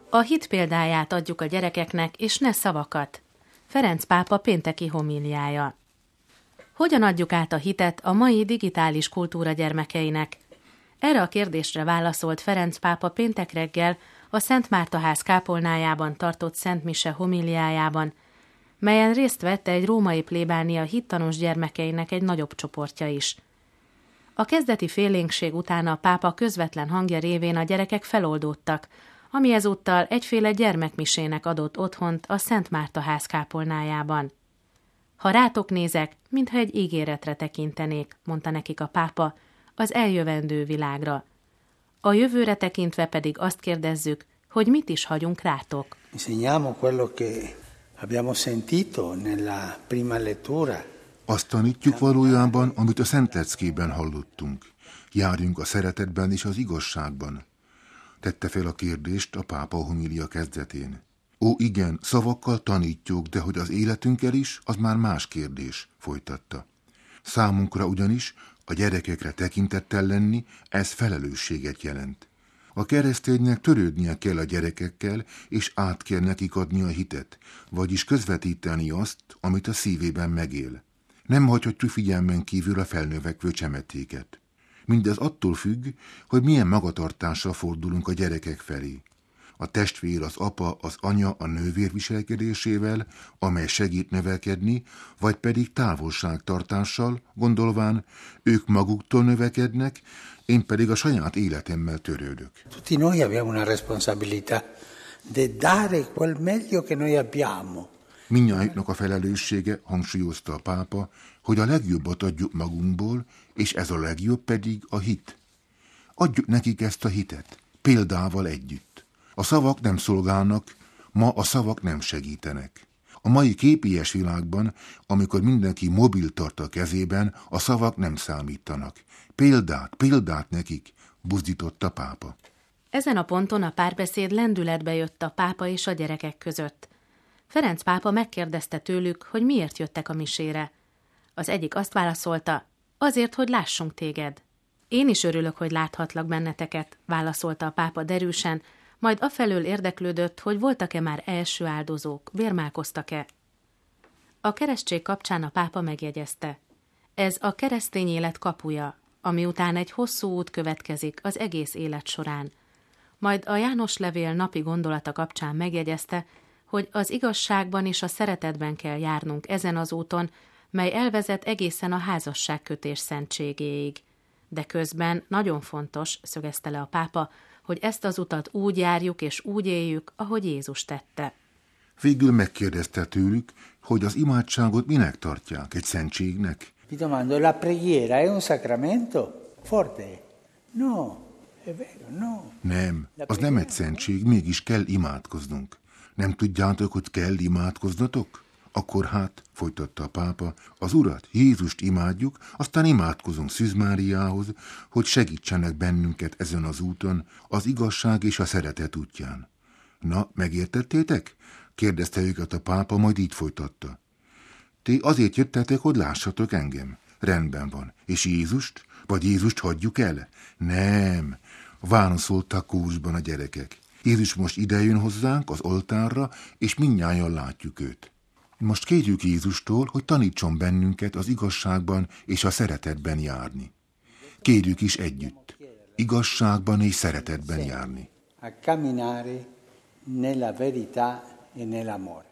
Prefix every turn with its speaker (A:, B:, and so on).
A: A hit példáját adjuk a gyerekeknek, és ne szavakat. Ferenc pápa pénteki homíliája. Hogyan adjuk át a hitet a mai digitális kultúra gyermekeinek? Erre a kérdésre válaszolt Ferenc pápa péntek reggel a Szent Márta-ház kápolnájában tartott Szent Mise homíliájában, melyen részt vett egy római plébánia hittanos gyermekeinek egy nagyobb csoportja is. A kezdeti félénkség után a pápa közvetlen hangja révén a gyerekek feloldódtak, ami ezúttal egyféle gyermekmisének adott otthont a Szent Márta-ház kápolnájában. Ha rátok nézek, mintha egy ígéretre tekintenék, mondta nekik a pápa, az eljövendő világra. A jövőre tekintve pedig azt kérdezzük, hogy mit is hagyunk rátok.
B: Insegniamo quello che abbiamo sentito nella prima lettura.
C: Azt tanítjuk valójában, amit a Szent Leckében hallottunk. Járjunk a szeretetben és az igazságban. Tette fel a kérdést a pápa homília kezdetén. Ó, igen, szavakkal tanítjuk, de hogy az életünkkel is, az már más kérdés, folytatta. Számunkra ugyanis a gyerekekre tekintettel lenni, ez felelősséget jelent. A kereszténynek törődnie kell a gyerekekkel, és át kell nekik adni a hitet, vagyis közvetíteni azt, amit a szívében megél. Nem hagyhatjuk figyelmen kívül a felnövekvő csemetéket. Mindez attól függ, hogy milyen magatartással fordulunk a gyerekek felé. A testvér, az apa, az anya, a nővér viselkedésével, amely segít növekedni, vagy pedig távolságtartással, gondolván, ők maguktól növekednek, én pedig a saját életemmel törődök.
B: Tutti noi abbiamo una responsabilità de dare quel meglio che noi abbiamo.
C: Mindnyájuknak a felelőssége, hangsúlyozta a pápa, hogy a legjobbat adjuk magunkból, és ez a legjobb pedig a hit. Adjuk nekik ezt a hitet, példával együtt. A szavak nem szolgálnak, ma a szavak nem segítenek. A mai képies világban, amikor mindenki mobil tart a kezében, a szavak nem számítanak. Példát nekik, buzdított a pápa.
A: Ezen a ponton a párbeszéd lendületbe jött a pápa és a gyerekek között. Ferenc pápa megkérdezte tőlük, hogy miért jöttek a misére. Az egyik azt válaszolta, azért, hogy lássunk téged. Én is örülök, hogy láthatlak benneteket, válaszolta a pápa derűsen, majd afelől érdeklődött, hogy voltak-e már első áldozók, bérmálkoztak-e. A keresztség kapcsán a pápa megjegyezte. Ez a keresztény élet kapuja, ami után egy hosszú út következik az egész élet során. Majd a János levél napi gondolata kapcsán megjegyezte, hogy az igazságban és a szeretetben kell járnunk ezen az úton, mely elvezet egészen a házasságkötés szentségéig. De közben nagyon fontos, szögezte le a pápa, hogy ezt az utat úgy járjuk és úgy éljük, ahogy Jézus tette.
C: Végül megkérdezte tőlük, hogy az imádságot minek tartják, egy szentségnek.
B: Vi domando, la preghiera è un sacramento? Forte? No, è vero, no.
C: Nem, az nem egy szentség, mégis kell imádkoznunk. Nem tudjátok, hogy kell imádkoznatok? Akkor hát, folytatta a pápa, az Urat, Jézust imádjuk, aztán imádkozunk Szűz Máriához, hogy segítsenek bennünket ezen az úton, az igazság és a szeretet útján. Na, megértettétek? Kérdezte őket a pápa, majd így folytatta. Ti azért jöttetek, hogy lássatok engem. Rendben van. És Jézust? Vagy Jézust hagyjuk el? Nem. Válaszoltak kórusban a gyerekek. Jézus most idejön hozzánk az oltárra, és mindnyájan látjuk őt. Most kérjük Jézustól, hogy tanítson bennünket az igazságban és a szeretetben járni. Kérjük is együtt, igazságban és szeretetben járni.
B: A camminare nella verità e nell'amore.